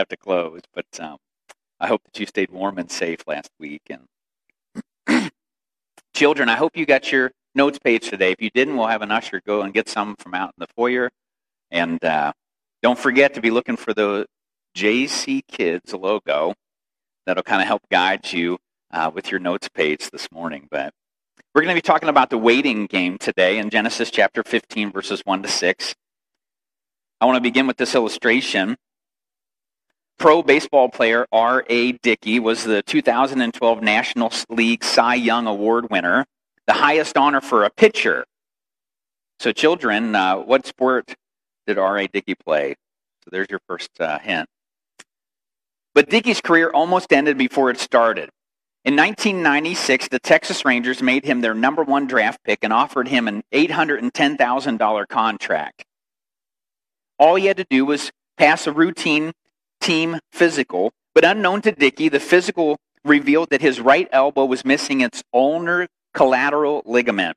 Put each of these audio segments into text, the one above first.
have to close, but I hope that you stayed warm and safe last week. And children, I hope you got your notes page today. If you didn't, we'll have an usher go and get some from out in the foyer. And don't forget to be looking for the JC Kids logo. That'll kind of help guide you with your notes page this morning. But we're going to be talking about the waiting game today in Genesis chapter 15, verses 1 to 6. I want to begin with this illustration. Pro baseball player R.A. Dickey was the 2012 National League Cy Young Award winner, the highest honor for a pitcher. So children, what sport did R.A. Dickey play? So there's your first hint. But Dickey's career almost ended before it started. In 1996, the Texas Rangers made him their number one draft pick and offered him an $810,000 contract. All he had to do was pass a routine team physical, but unknown to Dickey, the physical revealed that his right elbow was missing its ulnar collateral ligament.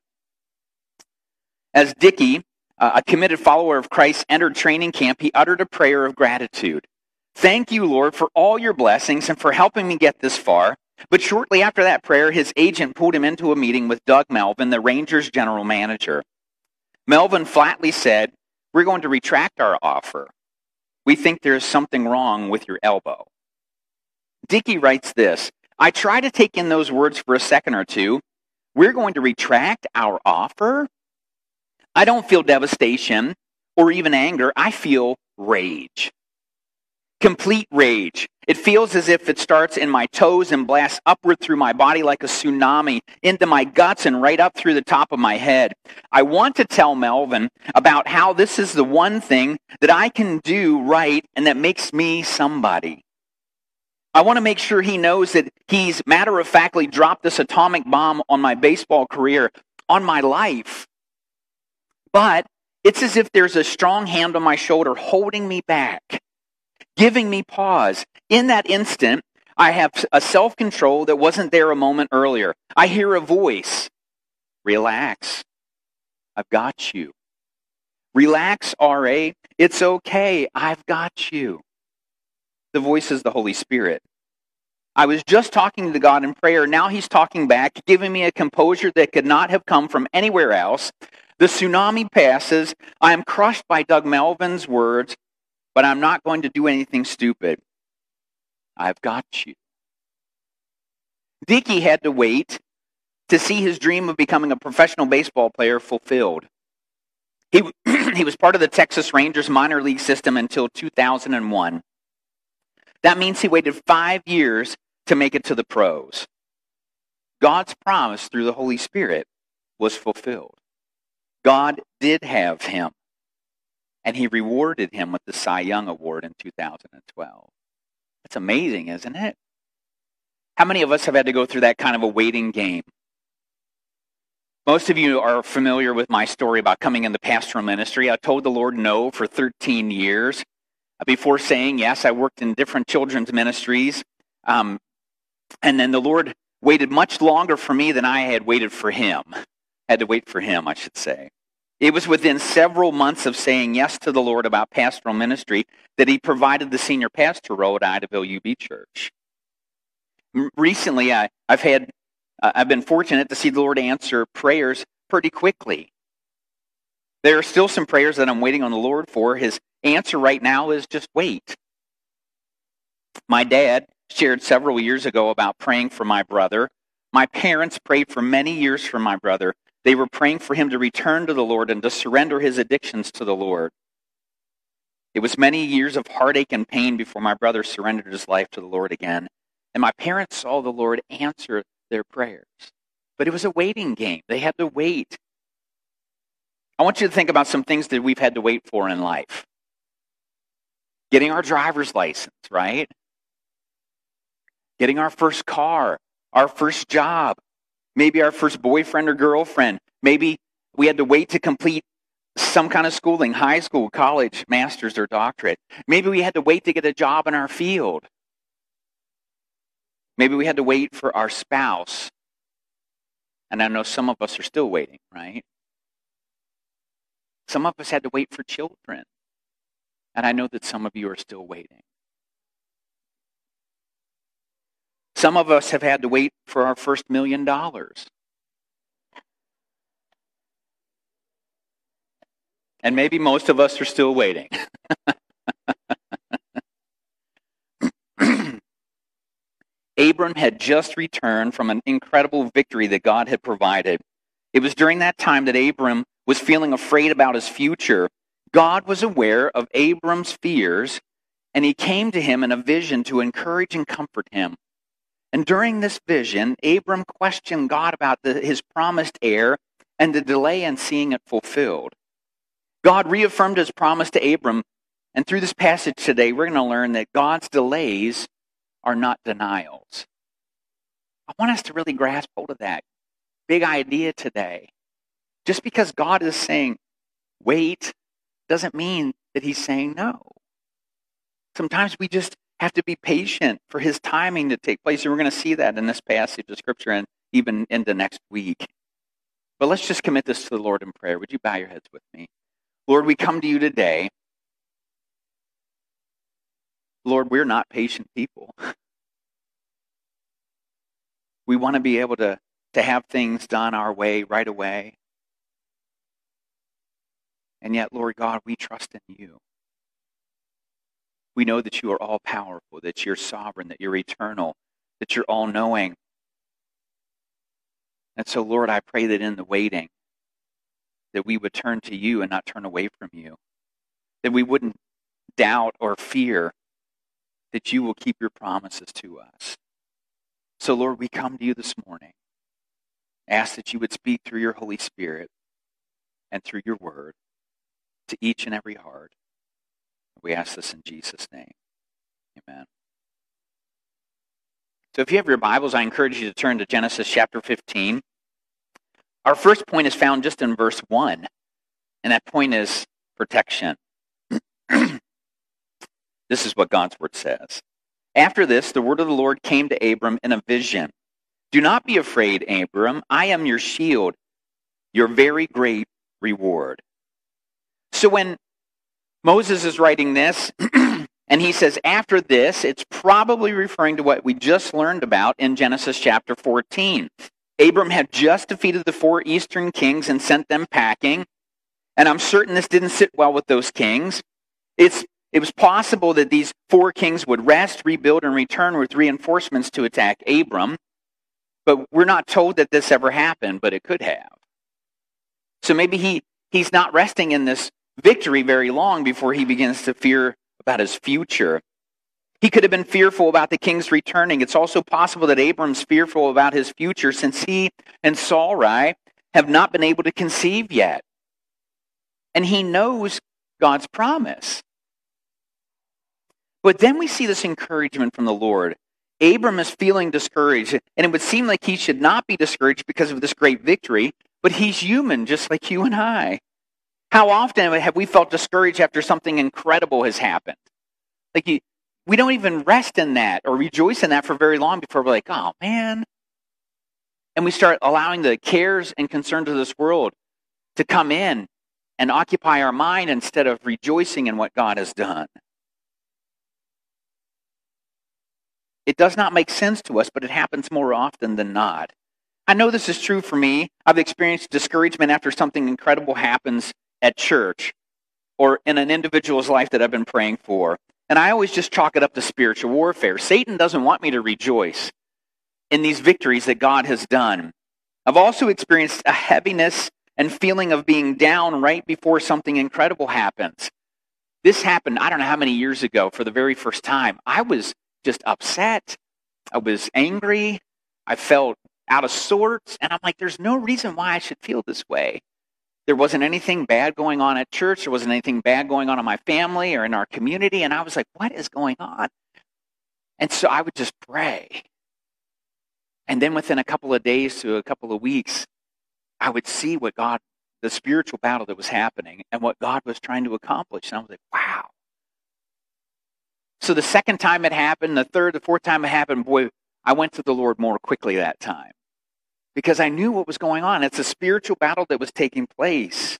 As Dickey, a committed follower of Christ, entered training camp, he uttered a prayer of gratitude. Thank you, Lord, for all your blessings and for helping me get this far. But shortly after that prayer, his agent pulled him into a meeting with Doug Melvin, the Rangers general manager. Melvin flatly said, "We're going to retract our offer. We think there is something wrong with your elbow." Dickey writes this, "I try to take in those words for a second or two. We're going to retract our offer? I don't feel devastation or even anger. I feel rage. Complete rage. It feels as if it starts in my toes and blasts upward through my body like a tsunami, into my guts and right up through the top of my head. I want to tell Melvin about how this is the one thing that I can do right and that makes me somebody. I want to make sure he knows that he's matter-of-factly dropped this atomic bomb on my baseball career, on my life. But it's as if there's a strong hand on my shoulder holding me back, giving me pause. In that instant, I have a self-control that wasn't there a moment earlier. I hear a voice. Relax. I've got you. Relax, R.A. It's okay. I've got you. The voice is the Holy Spirit. I was just talking to God in prayer. Now he's talking back, giving me a composure that could not have come from anywhere else. The tsunami passes. I am crushed by Doug Melvin's words, but I'm not going to do anything stupid. I've got you. Dickey had to wait to see his dream of becoming a professional baseball player fulfilled. He was part of the Texas Rangers minor league system until 2001. That means he waited 5 years to make it to the pros. God's promise through the Holy Spirit was fulfilled. God did have him, and he rewarded him with the Cy Young Award in 2012. That's amazing, isn't it? How many of us have had to go through that kind of a waiting game? Most of you are familiar with my story about coming into pastoral ministry. I told the Lord no for 13 years. Before saying yes, I worked in different children's ministries. And then the Lord waited much longer for me than I had waited for him. Had to wait for him, I should say. It was within several months of saying yes to the Lord about pastoral ministry that he provided the senior pastor role at Idaville UB Church. Recently, I've been fortunate to see the Lord answer prayers pretty quickly. There are still some prayers that I'm waiting on the Lord for. His answer right now is just wait. My dad shared several years ago about praying for my brother. My parents prayed for many years for my brother. They were praying for him to return to the Lord and to surrender his addictions to the Lord. It was many years of heartache and pain before my brother surrendered his life to the Lord again. And my parents saw the Lord answer their prayers. But it was a waiting game. They had to wait. I want you to think about some things that we've had to wait for in life. Getting our driver's license, right? Getting our first car, our first job, maybe our first boyfriend or girlfriend. Maybe we had to wait to complete some kind of schooling, high school, college, master's, or doctorate. Maybe we had to wait to get a job in our field. Maybe we had to wait for our spouse. And I know some of us are still waiting, right? Some of us had to wait for children. And I know that some of you are still waiting. Some of us have had to wait for our first $1 million. And maybe most of us are still waiting. Abram had just returned from an incredible victory that God had provided. It was during that time that Abram was feeling afraid about his future. God was aware of Abram's fears, and he came to him in a vision to encourage and comfort him. And during this vision, Abram questioned God about his promised heir and the delay in seeing it fulfilled. God reaffirmed his promise to Abram, and through this passage today, we're going to learn that God's delays are not denials. I want us to really grasp hold of that big idea today. Just because God is saying, wait, doesn't mean that he's saying no. Sometimes we just have to be patient for his timing to take place, and we're going to see that in this passage of Scripture and even into next week. But let's just commit this to the Lord in prayer. Would you bow your heads with me? Lord, we come to you today. Lord, we're not patient people. We want to be able to have things done our way right away. And yet, Lord God, we trust in you. We know that you are all-powerful, that you're sovereign, that you're eternal, that you're all-knowing. And so, Lord, I pray that in the waiting, that we would turn to you and not turn away from you. That we wouldn't doubt or fear that you will keep your promises to us. So, Lord, we come to you this morning. Ask that you would speak through your Holy Spirit and through your word to each and every heart. We ask this in Jesus' name. Amen. So if you have your Bibles, I encourage you to turn to Genesis chapter 15. Our first point is found just in verse 1, and that point is protection. This is what God's word says. After this, the word of the Lord came to Abram in a vision. Do not be afraid, Abram. I am your shield, your very great reward. So when Moses is writing this, and he says, after this, it's probably referring to what we just learned about in Genesis chapter 14. Abram had just defeated the 4 eastern kings and sent them packing, and I'm certain this didn't sit well with those kings. It was possible that these 4 kings would rest, rebuild, and return with reinforcements to attack Abram, but we're not told that this ever happened, but it could have. So maybe he's not resting in this victory very long before he begins to fear about his future. He could have been fearful about the kings returning. It's also possible that Abram's fearful about his future since he and Sarai have not been able to conceive yet. And he knows God's promise. But then we see this encouragement from the Lord. Abram is feeling discouraged, and it would seem like he should not be discouraged because of this great victory, but he's human just like you and I. How often have we felt discouraged after something incredible has happened? We don't even rest in that or rejoice in that for very long before we're like, oh man. And we start allowing the cares and concerns of this world to come in and occupy our mind instead of rejoicing in what God has done. It does not make sense to us, but it happens more often than not. I know this is true for me. I've experienced discouragement after something incredible happens at church or in an individual's life that I've been praying for. And I always just chalk it up to spiritual warfare. Satan doesn't want me to rejoice in these victories that God has done. I've also experienced a heaviness and feeling of being down right before something incredible happens. This happened, I don't know how many years ago, for the very first time. I was just upset. I was angry. I felt out of sorts. And I'm like, there's no reason why I should feel this way. There wasn't anything bad going on at church. There wasn't anything bad going on in my family or in our community. And I was like, what is going on? And so I would just pray. And then within a couple of days to a couple of weeks, I would see what God, the spiritual battle that was happening and what God was trying to accomplish. And I was like, wow. So the second time it happened, the third, the fourth time it happened, boy, I went to the Lord more quickly that time. Because I knew what was going on. It's a spiritual battle that was taking place.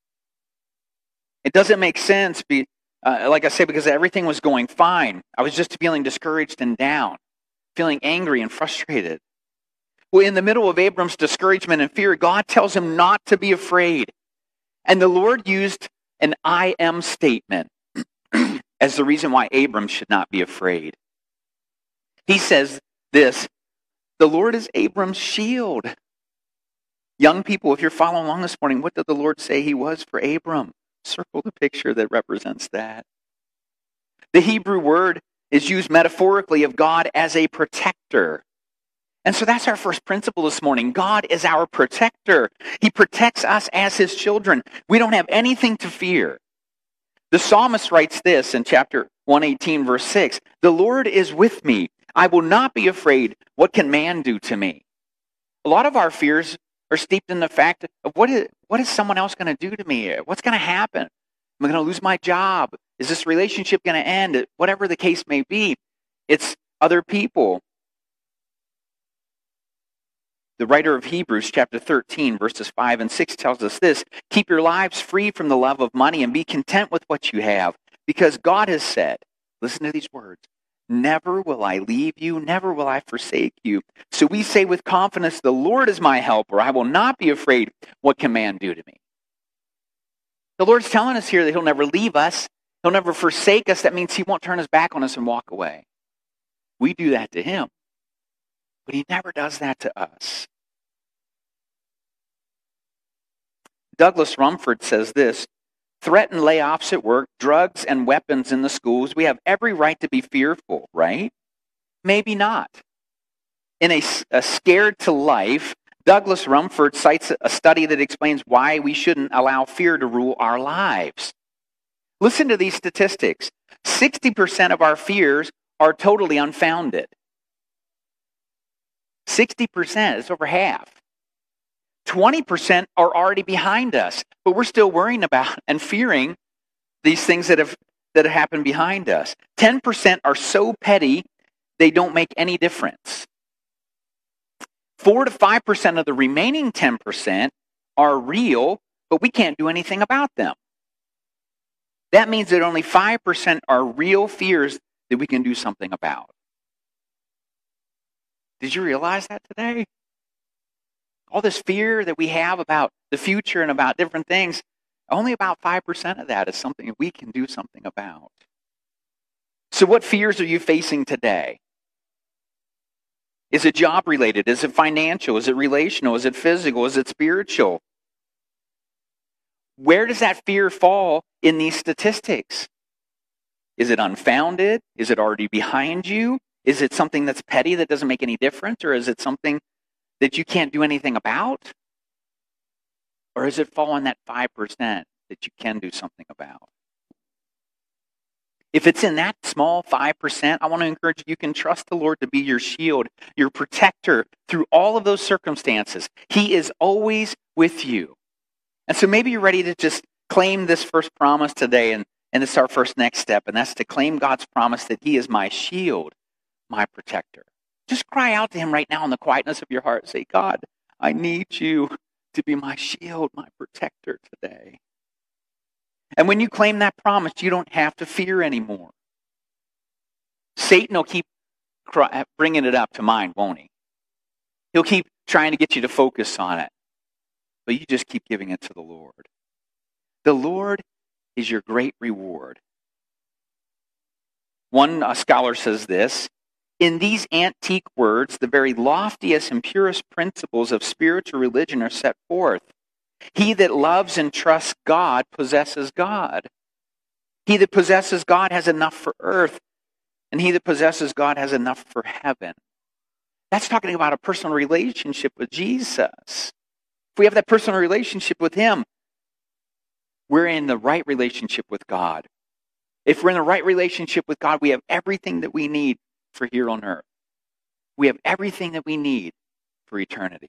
It doesn't make sense, like I said, because everything was going fine. I was just feeling discouraged and down. feeling angry and frustrated. Well, in the middle of Abram's discouragement and fear, God tells him not to be afraid. And the Lord used an I am statement as the reason why Abram should not be afraid. He says this, the Lord is Abram's shield. Young people, if you're following along this morning, what did the Lord say he was for Abram? Circle the picture that represents that. The Hebrew word is used metaphorically of God as a protector. And so that's our first principle this morning. God is our protector. He protects us as his children. We don't have anything to fear. The psalmist writes this in chapter 118, verse 6. The Lord is with me. I will not be afraid. What can man do to me? A lot of our fears are steeped in the fact of what is someone else going to do to me? What's going to happen? Am I going to lose my job? Is this relationship going to end? Whatever the case may be, it's other people. The writer of Hebrews chapter 13, verses 5 and 6 tells us this, keep your lives free from the love of money and be content with what you have, because God has said, listen to these words, never will I leave you, never will I forsake you. So we say with confidence, the Lord is my helper. I will not be afraid. What can man do to me? The Lord's telling us here that he'll never leave us. He'll never forsake us. That means he won't turn his back on us and walk away. We do that to him, but he never does that to us. Douglas Rumford says this, threaten layoffs at work, drugs and weapons in the schools. We have every right to be fearful, right? Maybe not. In a Scared to Life, Douglas Rumford cites a study that explains why we shouldn't allow fear to rule our lives. Listen to these statistics. 60% of our fears are totally unfounded. 60%, it's over half. 20% are already behind us, but we're still worrying about and fearing these things that have happened behind us. 10% are so petty, they don't make any difference. 4 to 5% of the remaining 10% are real, but we can't do anything about them. That means that only 5% are real fears that we can do something about. Did you realize that today? All this fear that we have about the future and about different things, only about 5% of that is something that we can do something about. So what fears are you facing today? Is it job related? Is it financial? Is it relational? Is it physical? Is it spiritual? Where does that fear fall in these statistics? Is it unfounded? Is it already behind you? Is it something that's petty that doesn't make any difference? Or is it something that you can't do anything about? Or does it fall in that 5% that you can do something about? If it's in that small 5%, I want to encourage you can trust the Lord to be your shield, your protector through all of those circumstances. He is always with you. And so maybe you're ready to just claim this first promise today, and it's our first next step, and that's to claim God's promise that he is my shield, my protector. Just cry out to him right now in the quietness of your heart. Say, God, I need you to be my shield, my protector today. And when you claim that promise, you don't have to fear anymore. Satan will keep bringing it up to mind, won't he? He'll keep trying to get you to focus on it. But you just keep giving it to the Lord. The Lord is your great reward. One scholar says this, in these antique words, the very loftiest and purest principles of spiritual religion are set forth. He that loves and trusts God possesses God. He that possesses God has enough for earth, and he that possesses God has enough for heaven. That's talking about a personal relationship with Jesus. If we have that personal relationship with him, we're in the right relationship with God. If we're in the right relationship with God, we have everything that we need for here on earth. We have everything that we need for eternity.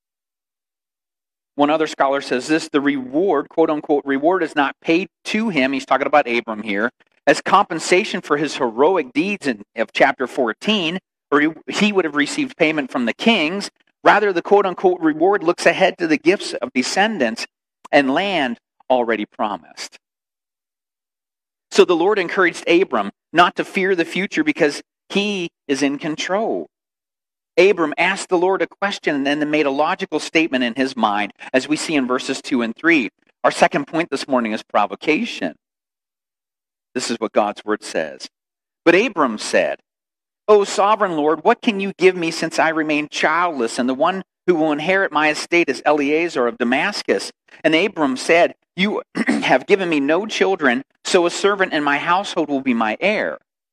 One other scholar says this, the reward, quote unquote, reward is not paid to him, he's talking about Abram here, as compensation for his heroic deeds of chapter 14, or he would have received payment from the kings. Rather, the quote unquote reward looks ahead to the gifts of descendants and land already promised. So the Lord encouraged Abram not to fear the future because He is in control. Abram asked the Lord a question and then made a logical statement in his mind, as we see in verses 2 and 3. Our second point this morning is provocation. This is what God's word says. But Abram said, O sovereign Lord, what can you give me since I remain childless, and the one who will inherit my estate is Eliezer of Damascus? And Abram said, You have given me no children, so a servant in my household will be my heir.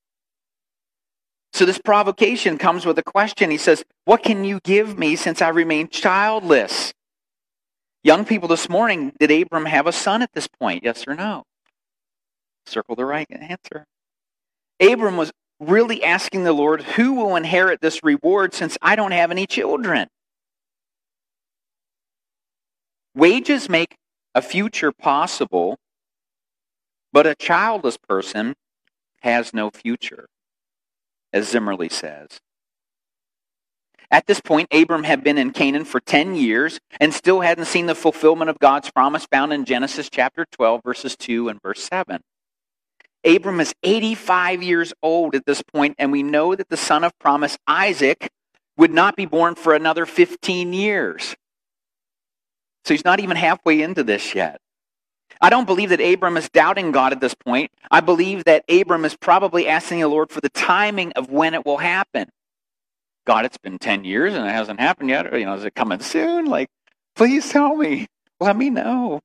So this provocation comes with a question. He says, what can you give me since I remain childless? Young people this morning, did Abram have a son at this point? Yes or no? Circle the right answer. Abram was really asking the Lord, who will inherit this reward since I don't have any children? Wages make a future possible, but a childless person has no future, as Zimmerly says. At this point, Abram had been in Canaan for 10 years and still hadn't seen the fulfillment of God's promise found in Genesis chapter 12, verses 2 and verse 7. Abram is 85 years old at this point, and we know that the son of promise, Isaac, would not be born for another 15 years. So he's not even halfway into this yet. I don't believe that Abram is doubting God at this point. I believe that Abram is probably asking the Lord for the timing of when it will happen. God, it's been 10 years and it hasn't happened yet. Or, is it coming soon? Please tell me. Let me know.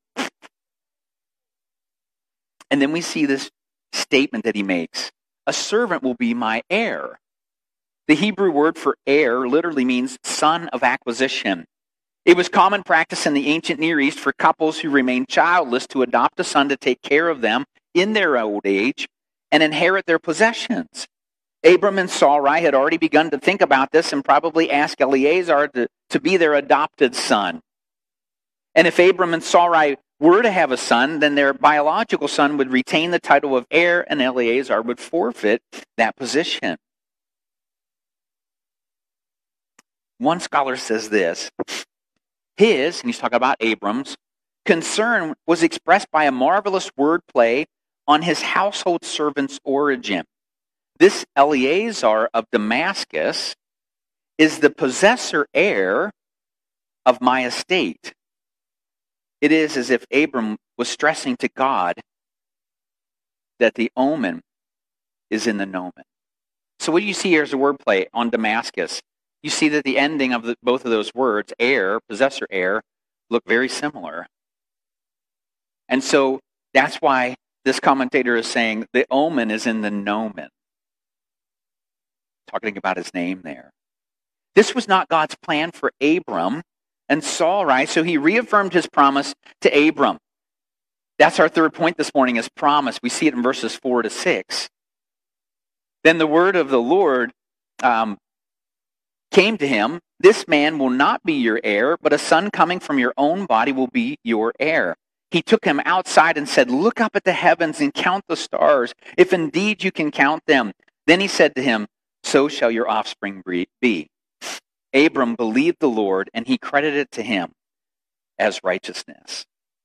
And then we see this statement that he makes. A servant will be my heir. The Hebrew word for heir literally means son of acquisition. It was common practice in the ancient Near East for couples who remained childless to adopt a son to take care of them in their old age and inherit their possessions. Abram and Sarai had already begun to think about this and probably asked Eliezer to be their adopted son. And if Abram and Sarai were to have a son, then their biological son would retain the title of heir and Eliezer would forfeit that position. One scholar says this. His, and he's talking about Abram's, concern was expressed by a marvelous wordplay on his household servant's origin. This Eliezer of Damascus is the possessor heir of my estate. It is as if Abram was stressing to God that the omen is in the nomen. So what do you see here as a wordplay on Damascus? You see that the ending of both of those words, heir, possessor heir, look very similar. And so that's why this commentator is saying the omen is in the nomen. Talking about his name there. This was not God's plan for Abram and Sarai, so he reaffirmed his promise to Abram. That's our third point this morning, is promise. We see it in verses 4 to 6. Then the word of the Lord came to him, this man will not be your heir, but a son coming from your own body will be your heir. He took him outside and said, look up at the heavens and count the stars, if indeed you can count them. Then he said to him, so shall your offspring be. Abram believed the Lord, and he credited it to him as righteousness.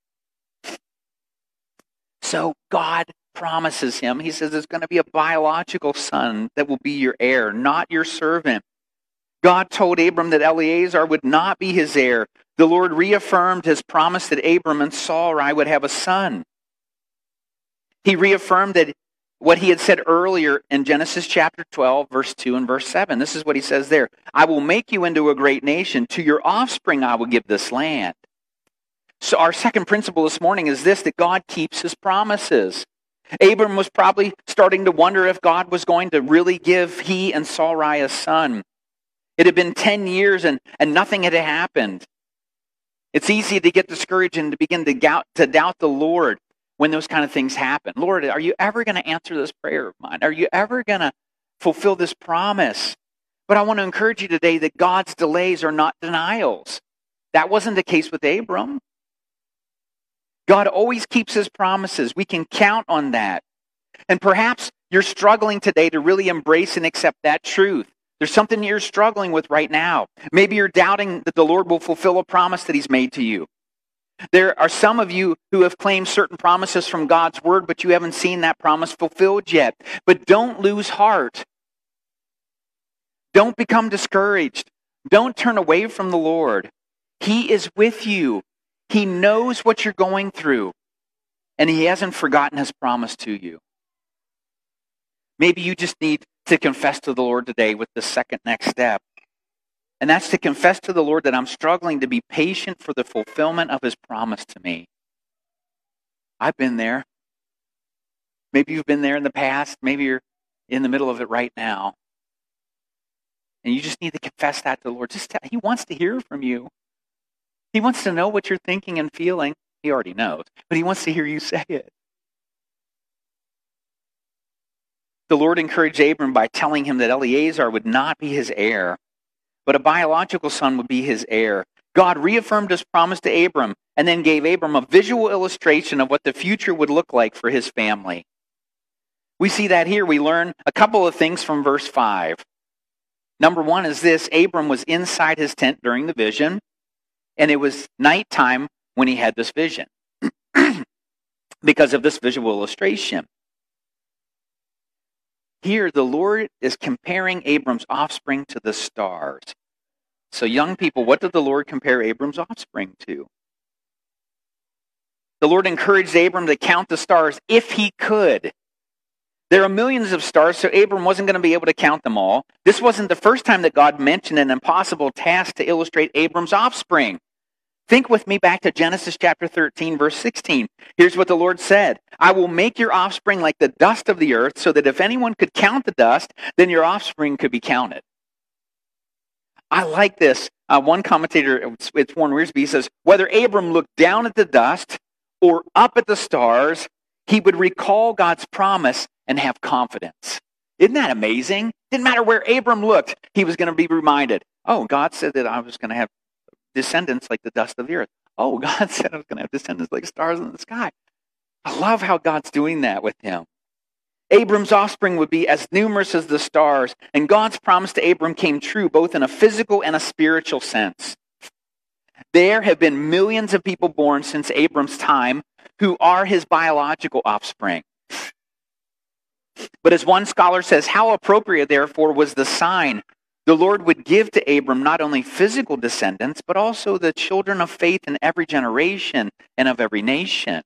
So God promises him, he says there's going to be a biological son that will be your heir, not your servant. God told Abram that Eliezer would not be his heir. The Lord reaffirmed his promise that Abram and Sarai would have a son. He reaffirmed that what he had said earlier in Genesis chapter 12, verse 2 and verse 7. This is what he says there. I will make you into a great nation. To your offspring I will give this land. So our second principle this morning is this, that God keeps his promises. Abram was probably starting to wonder if God was going to really give he and Sarai a son. It had been 10 years and nothing had happened. It's easy to get discouraged and to begin to doubt the Lord when those kind of things happen. Lord, are you ever going to answer this prayer of mine? Are you ever going to fulfill this promise? But I want to encourage you today that God's delays are not denials. That wasn't the case with Abram. God always keeps his promises. We can count on that. And perhaps you're struggling today to really embrace and accept that truth. There's something you're struggling with right now. Maybe you're doubting that the Lord will fulfill a promise that he's made to you. There are some of you who have claimed certain promises from God's word, but you haven't seen that promise fulfilled yet. But don't lose heart. Don't become discouraged. Don't turn away from the Lord. He is with you. He knows what you're going through, and He hasn't forgotten His promise to you. Maybe you just need to confess to the Lord today with the second next step. And that's to confess to the Lord that I'm struggling to be patient for the fulfillment of His promise to me. I've been there. Maybe you've been there in the past. Maybe you're in the middle of it right now. And you just need to confess that to the Lord. He wants to hear from you. He wants to know what you're thinking and feeling. He already knows, but He wants to hear you say it. The Lord encouraged Abram by telling him that Eliezer would not be his heir, but a biological son would be his heir. God reaffirmed His promise to Abram and then gave Abram a visual illustration of what the future would look like for his family. We see that here. We learn a couple of things from verse 5. Number one is this: Abram was inside his tent during the vision, and it was nighttime when he had this vision because of this visual illustration. Here, the Lord is comparing Abram's offspring to the stars. So young people, what did the Lord compare Abram's offspring to? The Lord encouraged Abram to count the stars if he could. There are millions of stars, so Abram wasn't going to be able to count them all. This wasn't the first time that God mentioned an impossible task to illustrate Abram's offspring. Think with me back to Genesis chapter 13, verse 16. Here's what the Lord said: I will make your offspring like the dust of the earth, so that if anyone could count the dust, then your offspring could be counted. I like this. One commentator, it's Warren Wiersbe, says, whether Abram looked down at the dust or up at the stars, he would recall God's promise and have confidence. Isn't that amazing? Didn't matter where Abram looked, he was going to be reminded, oh, God said that I was going to have descendants like the dust of the earth. Oh, God said I was going to have descendants like stars in the sky. I love how God's doing that with him. Abram's offspring would be as numerous as the stars, and God's promise to Abram came true both in a physical and a spiritual sense. There have been millions of people born since Abram's time who are his biological offspring. But as one scholar says, how appropriate, therefore, was the sign the Lord would give to Abram not only physical descendants, but also the children of faith in every generation and of every nation.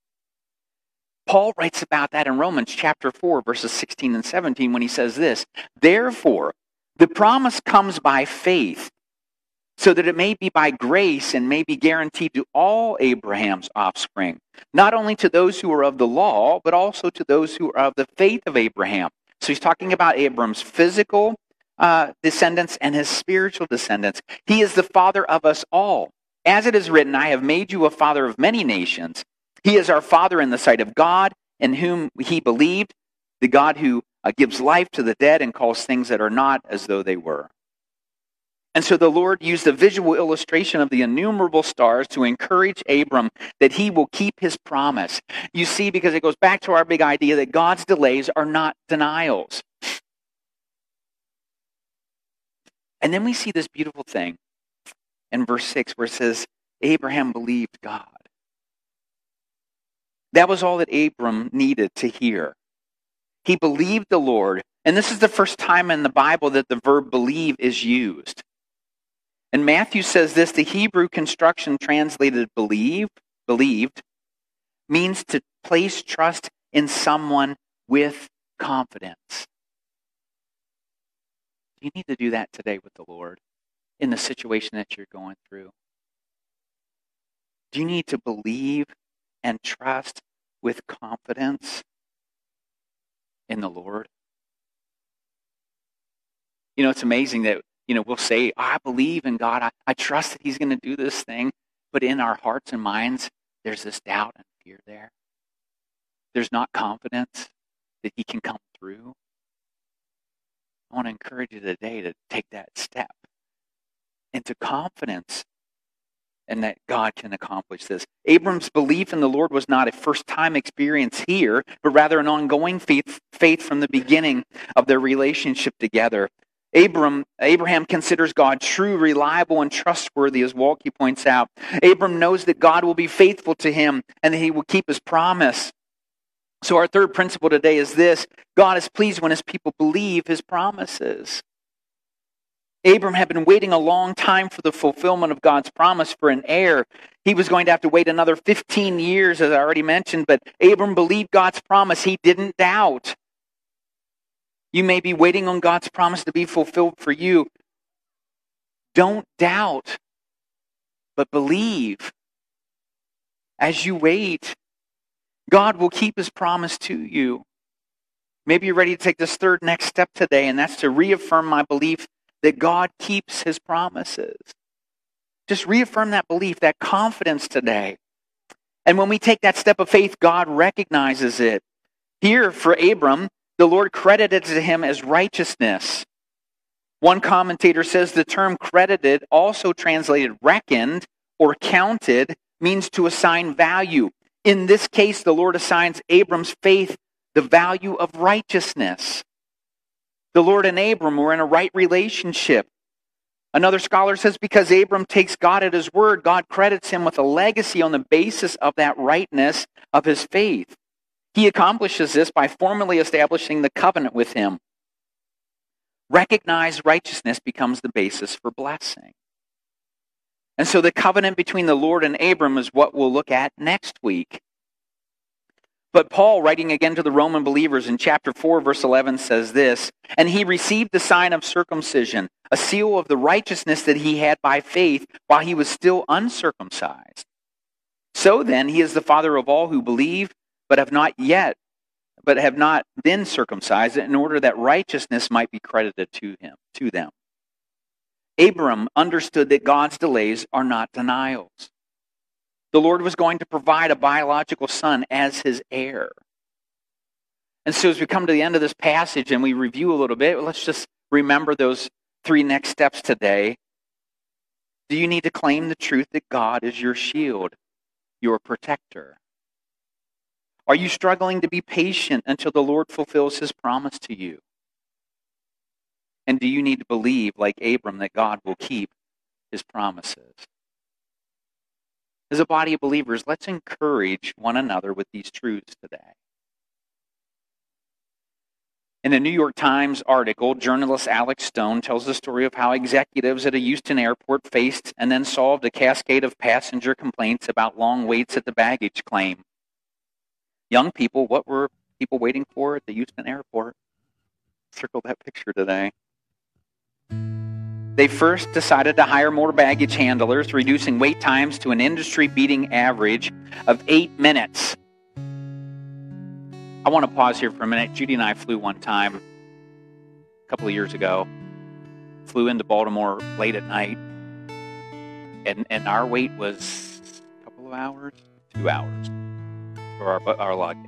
Paul writes about that in Romans chapter 4, verses 16 and 17, when he says this: therefore, the promise comes by faith, so that it may be by grace and may be guaranteed to all Abraham's offspring, not only to those who are of the law, but also to those who are of the faith of Abraham. So he's talking about Abram's physical descendants and his spiritual descendants. He is the father of us all. As it is written, I have made you a father of many nations. He is our father in the sight of God, in whom he believed, the God who gives life to the dead and calls things that are not as though they were. And so the Lord used a visual illustration of the innumerable stars to encourage Abram that he will keep his promise. You see, because it goes back to our big idea that God's delays are not denials. And then we see this beautiful thing in verse 6 where it says, Abraham believed God. That was all that Abram needed to hear. He believed the Lord. And this is the first time in the Bible that the verb believe is used. And Matthew says this: the Hebrew construction translated believed, means to place trust in someone with confidence. You need to do that today with the Lord in the situation that you're going through. Do you need to believe and trust with confidence in the Lord? You know, it's amazing that, we'll say, I believe in God. I trust that He's going to do this thing. But in our hearts and minds, there's this doubt and fear there. There's not confidence that He can come through. I want to encourage you today to take that step into confidence and that God can accomplish this. Abram's belief in the Lord was not a first-time experience here, but rather an ongoing faith from the beginning of their relationship together. Abraham considers God true, reliable, and trustworthy, as Walke points out. Abram knows that God will be faithful to him and that He will keep His promise. So our third principle today is this: God is pleased when His people believe His promises. Abram had been waiting a long time for the fulfillment of God's promise for an heir. He was going to have to wait another 15 years, as I already mentioned, but Abram believed God's promise. He didn't doubt. You may be waiting on God's promise to be fulfilled for you. Don't doubt, but believe. As you wait, God will keep His promise to you. Maybe you're ready to take this third next step today, and that's to reaffirm my belief that God keeps His promises. Just reaffirm that belief, that confidence today. And when we take that step of faith, God recognizes it. Here, for Abram, the Lord credited to him as righteousness. One commentator says the term credited, also translated reckoned or counted, means to assign value. In this case, the Lord assigns Abram's faith the value of righteousness. The Lord and Abram were in a right relationship. Another scholar says because Abram takes God at His word, God credits him with a legacy on the basis of that rightness of his faith. He accomplishes this by formally establishing the covenant with Him. Recognized righteousness becomes the basis for blessing. And so the covenant between the Lord and Abram is what we'll look at next week. But Paul, writing again to the Roman believers in chapter 4, verse 11, says this, "And he received the sign of circumcision, a seal of the righteousness that he had by faith while he was still uncircumcised. So then, he is the father of all who believe, but have not been circumcised, in order that righteousness might be credited to them." Abram understood that God's delays are not denials. The Lord was going to provide a biological son as his heir. And so as we come to the end of this passage and we review a little bit, let's just remember those three next steps today. Do you need to claim the truth that God is your shield, your protector? Are you struggling to be patient until the Lord fulfills His promise to you? And do you need to believe, like Abram, that God will keep His promises? As a body of believers, let's encourage one another with these truths today. In a New York Times article, journalist Alex Stone tells the story of how executives at a Houston airport faced and then solved a cascade of passenger complaints about long waits at the baggage claim. Young people, what were people waiting for at the Houston airport? Circle that picture today. They first decided to hire more baggage handlers, reducing wait times to an industry-beating average of 8 minutes. I want to pause here for a minute. Judy and I flew one time a couple of years ago. Flew into Baltimore late at night. And our wait was a couple of hours, 2 hours for our luggage.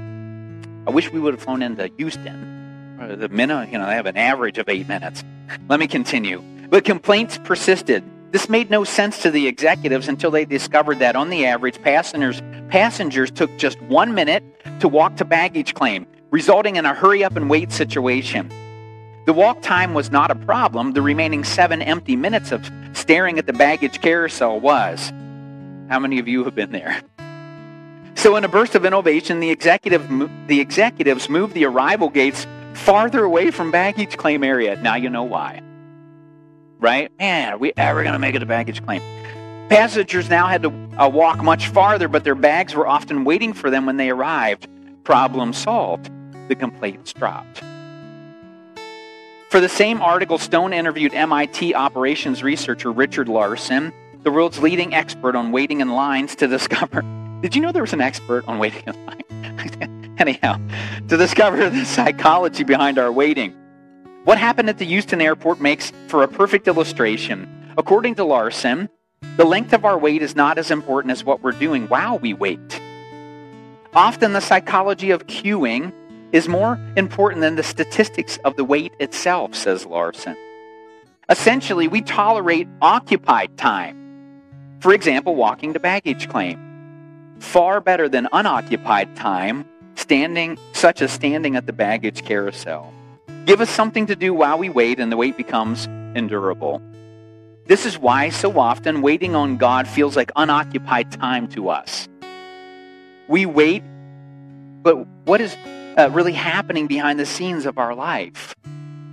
I wish we would have flown into Houston. The minute, they have an average of 8 minutes. Let me continue. But complaints persisted. This made no sense to the executives until they discovered that on the average, passengers took just 1 minute to walk to baggage claim, resulting in a hurry up and wait situation. The walk time was not a problem. The remaining 7 empty minutes of staring at the baggage carousel was. How many of you have been there? So in a burst of innovation, the executives moved the arrival gates farther away from baggage claim area. Now you know why. Right? Man, are we ever going to make it to baggage claim? Passengers now had to walk much farther, but their bags were often waiting for them when they arrived. Problem solved. The complaints dropped. For the same article, Stone interviewed MIT operations researcher Richard Larson, the world's leading expert on waiting in lines, to discover... Did you know there was an expert on waiting in line? Anyhow, to discover the psychology behind our waiting. What happened at the Houston airport makes for a perfect illustration. According to Larson, the length of our wait is not as important as what we're doing while we wait. Often the psychology of queuing is more important than the statistics of the wait itself, says Larson. Essentially, we tolerate occupied time. For example, walking to baggage claim. Far better than unoccupied time, such as standing at the baggage carousel. Give us something to do while we wait, and the wait becomes endurable. This is why so often waiting on God feels like unoccupied time to us. We wait, but what is really happening behind the scenes of our life?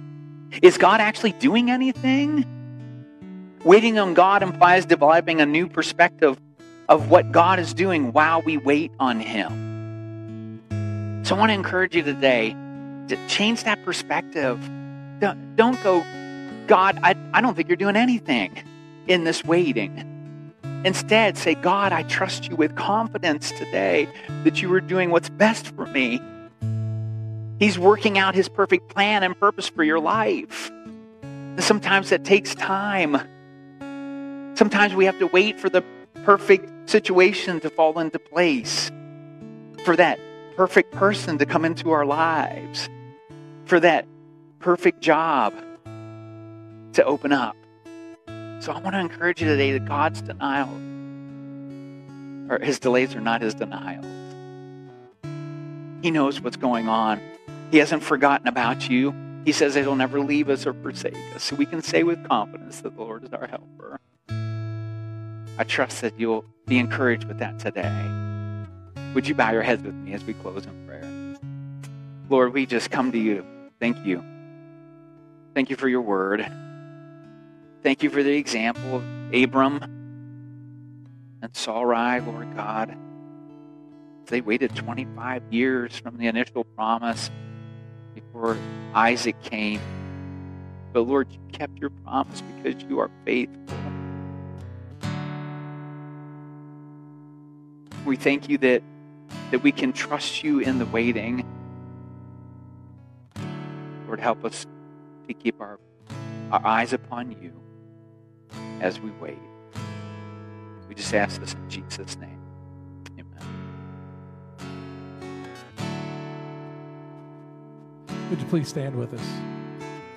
Is God actually doing anything? Waiting on God implies developing a new perspective of what God is doing while we wait on Him. So I want to encourage you today to change that perspective. Don't go, God, I don't think you're doing anything in this waiting. Instead, say, God, I trust you with confidence today that you are doing what's best for me. He's working out His perfect plan and purpose for your life. And sometimes that takes time. Sometimes we have to wait for the perfect situation to fall into place, for that perfect person to come into our lives, for that perfect job to open up. So I want to encourage you today that God's denial, or His delays are not His denials. He knows what's going on. He hasn't forgotten about you. He says that He'll never leave us or forsake us. So we can say with confidence that the Lord is our helper. I trust that you'll be encouraged with that today. Would you bow your heads with me as we close in prayer? Lord, we just come to you. Thank you. Thank you for your word. Thank you for the example of Abram and Sarai, Lord God. They waited 25 years from the initial promise before Isaac came. But Lord, you kept your promise because you are faithful. We thank you that we can trust you in the waiting. Lord, help us to keep our eyes upon you as we wait. We just ask this in Jesus' name. Amen. Would you please stand with us?